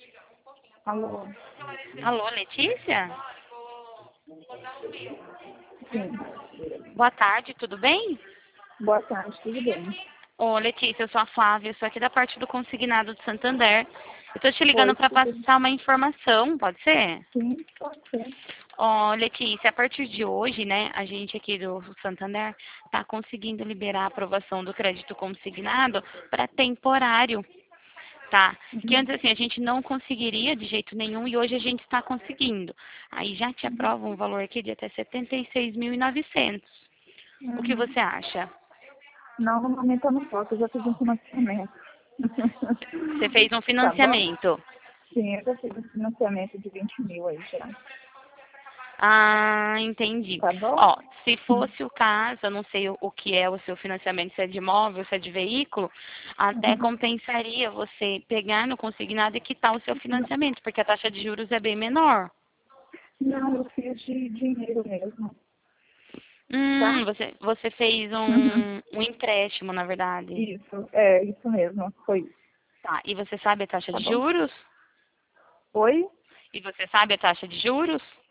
Alô? Alô, Letícia? Sim. Boa tarde, tudo bem? Boa tarde, tudo bem? Ô, Letícia, eu sou a Flávia, eu sou aqui da parte do Consignado de Santander. Eu tô te ligando Oi, para tudo bem? passar uma informação, pode ser? Sim, pode ser. Ó, Letícia, a partir de hoje, né, a gente aqui do Santander está conseguindo liberar a aprovação do crédito consignado para temporário, tá? Que Uhum. antes, assim, a gente não conseguiria de jeito nenhum e hoje a gente está conseguindo. Aí já te aprova um valor aqui de até 76.900. O que Uhum. você acha? Não, no momento eu não posso, eu já fiz um financiamento. Você fez um Tá bom? financiamento. Sim, eu já fiz um financiamento de 20 mil aí já. Ah, entendi. Tá bom? Ó, se fosse o caso, eu não sei o que é o seu financiamento, se é de imóvel, se é de veículo, até Uhum. compensaria você pegar no consignado e quitar o seu financiamento, porque a taxa de juros é bem menor. Não, eu fiz de dinheiro mesmo, tá? Você fez Uhum. um empréstimo, na verdade. Isso mesmo, foi isso. Tá, e você sabe a taxa Tá de bom? juros? Oi? E você sabe a taxa de juros?